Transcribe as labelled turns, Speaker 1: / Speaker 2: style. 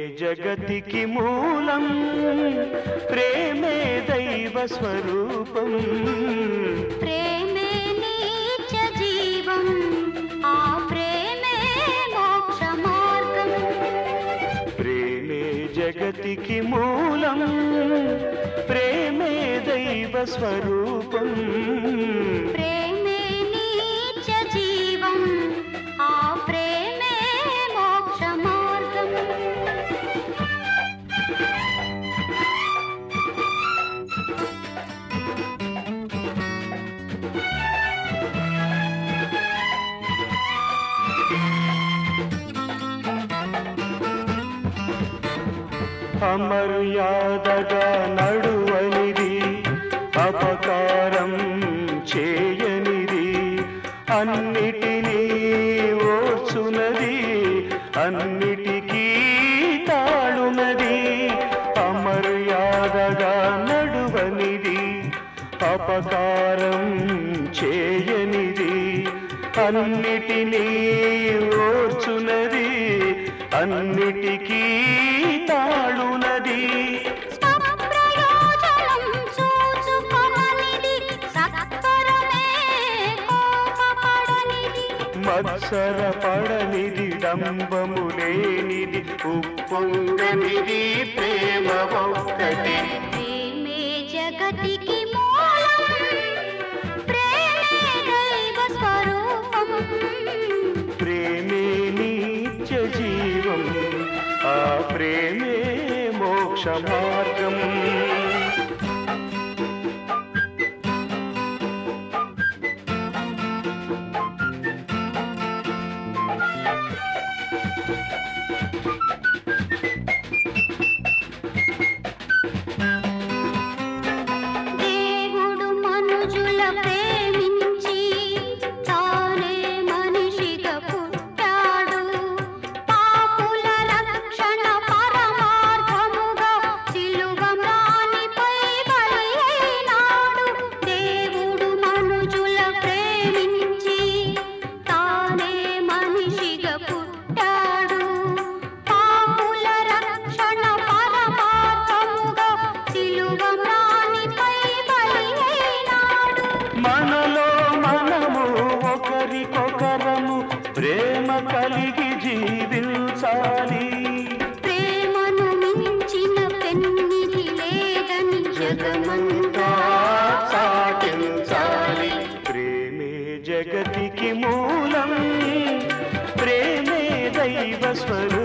Speaker 1: జగతికి మూలం ప్రేమే దైవ స్వరూపం
Speaker 2: ప్రేమే నీచ జీవం ఆ ప్రేమే మోక్ష మార్గం
Speaker 1: ప్రేమే జగతికి మూలం ప్రేమే దైవ స్వరూపం
Speaker 2: ప్రేమే నీచ జీవం ఆ ప్రేమే మోక్ష మార్గం
Speaker 1: అమర్యాదగా నడువనిది అపకారం చేయనిది అన్నిటినీ ఓర్చునది అన్నిటికీ తాళునది అమర్యాదగా నడువనిది అపకారం చేయనిది అన్నిటినీ ఓర్చునది అన్నిటికీ తాళునది
Speaker 2: ప్రయోజనం చూచుకొననిది సత్వరమే కోపపడనిది
Speaker 1: మత్సరపడనిది డంబము లేనిది ఉప్పొంగనిది ప్రేమ ఒక్కటి
Speaker 2: ప్రేమే జగతికి మూలం ప్రేమే దైవ స్వరూపం
Speaker 1: ప్రేమే నిత్య జీవం ఆ ప్రేమే మోక్ష మార్గం
Speaker 2: దేవుడు మనుజుల ప్రేమించి తానే మనిషిగా పుట్టాడు పాపుల రక్షణ పరమార్థముగా సిలువ మ్రానిపై బలియైనాడు దేవుడు మనుజుల ప్రేమించి తానే మనిషిగా పుట్టాడు పాపుల రక్షణ పరమార్థముగా సిలువ మ్రానిపై బలియైనాడు
Speaker 1: మనలో మనము ఒకరికొకరము ప్రేమ కలిగి జీవించాలి
Speaker 2: ప్రేమను మించిన పెన్నిధి లేదని
Speaker 1: జగమంతా సాటించాలి ప్రేమే జగతికి మూలం ప్రేమే దైవ స్వరూపం